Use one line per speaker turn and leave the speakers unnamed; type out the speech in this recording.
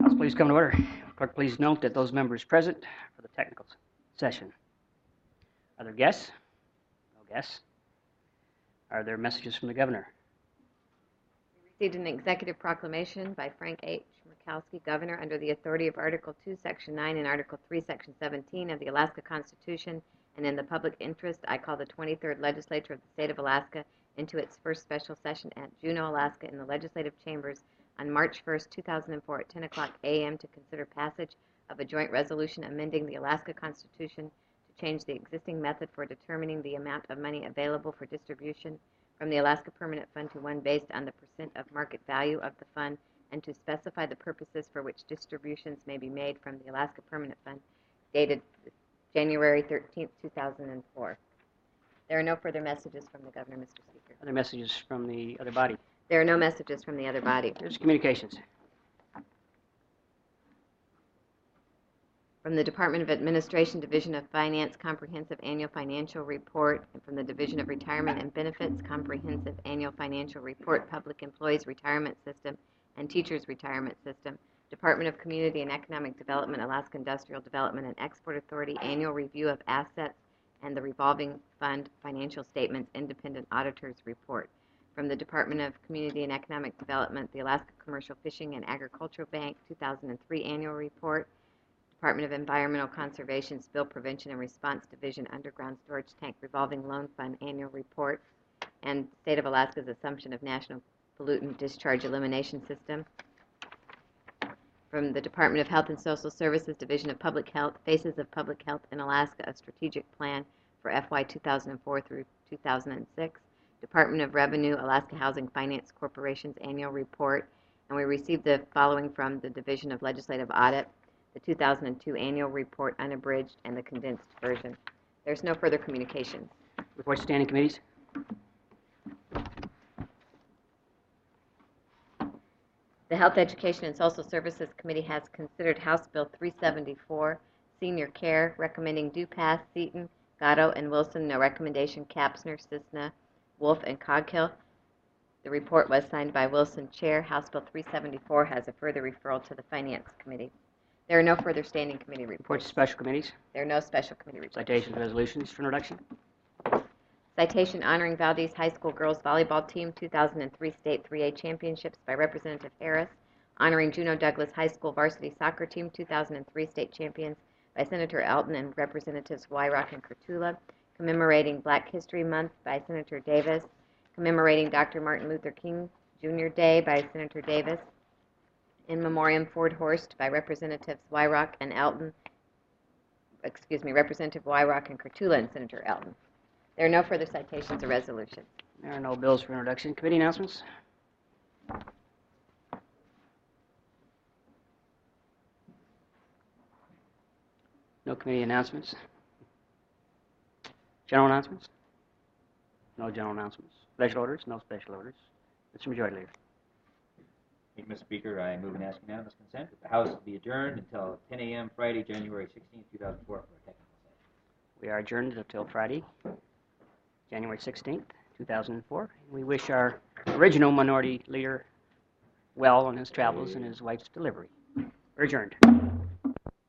House, please come to order. Clerk, please note that those members present for the technical session. Are there guests? No guests. Are there messages from the governor?
We received an executive proclamation by Frank H. Murkowski, Governor, under the authority of Article 2, Section 9 and Article 3, Section 17 of the Alaska Constitution, and in the public interest, I call the 23rd Legislature of the State of Alaska into its first special session at Juneau, Alaska, in the legislative chambers on March 1, 2004 at 10 o'clock a.m. to consider passage of a joint resolution amending the Alaska Constitution to change the existing method for determining the amount of money available for distribution from the Alaska Permanent Fund to one based on the percent of market value of the fund, and to specify the purposes for which distributions may be made from the Alaska Permanent Fund, dated January 13, 2004. There are no further messages from the Governor, Mr. Speaker.
Are there messages from the other body?
There are no messages from the other body.
There's communications.
From the Department of Administration, Division of Finance, Comprehensive Annual Financial Report, and from the Division of Retirement and Benefits, Comprehensive Annual Financial Report, Public Employees Retirement System, and Teachers Retirement System, Department of Community and Economic Development, Alaska Industrial Development and Export Authority, Annual Review of Assets, and the Revolving Fund Financial Statements, Independent Auditor's Report. From the Department of Community and Economic Development, the Alaska Commercial Fishing and Agricultural Bank 2003 Annual Report, Department of Environmental Conservation, Spill Prevention and Response Division, Underground Storage Tank Revolving Loan Fund Annual Report, and State of Alaska's Assumption of National Pollutant Discharge Elimination System. From the Department of Health and Social Services, Division of Public Health, Faces of Public Health in Alaska, a strategic plan for FY 2004 through 2006. Department of Revenue, Alaska Housing Finance Corporation's Annual Report, and we received the following from the Division of Legislative Audit, the 2002 Annual Report unabridged and the condensed version. There's no further communications.
Reports to standing committees.
The Health, Education, and Social Services Committee has considered House Bill 374, Senior Care, recommending DuPass, Seton, Gatto, and Wilson. No recommendation, Kapsner, Cisna, Wolf, and Coghill. The report was signed by Wilson, Chair. House Bill 374 has a further referral to the Finance Committee. There are no further standing committee
Reports
reports.
to special committees.
There are no special committee reports.
Citations, resolutions for introduction.
Citation honoring Valdez High School Girls Volleyball Team 2003 State 3A Championships by Representative Harris. Honoring Juneau Douglas High School Varsity Soccer Team 2003 State Champions by Senator Elton and Representatives Wyrock and Kurtula. Commemorating Black History Month by Senator Davis. Commemorating Dr. Martin Luther King Jr. Day by Senator Davis. In Memoriam Ford Horst by Representatives Wyrock and Elton. Representative Wyrock and Kurtula and Senator Elton. There are no further citations or resolutions.
There are no bills for introduction. Committee announcements. No committee announcements. General announcements? No general announcements. Special orders? No special orders. Mr. Majority Leader.
Thank you, Mr. Speaker. I move and ask unanimous consent that the House will be adjourned until 10 a.m. Friday, January 16, 2004 for a technical session.
We are adjourned until Friday, January 16th, 2004. We wish our original minority leader well on his travels and his wife's delivery. We're adjourned.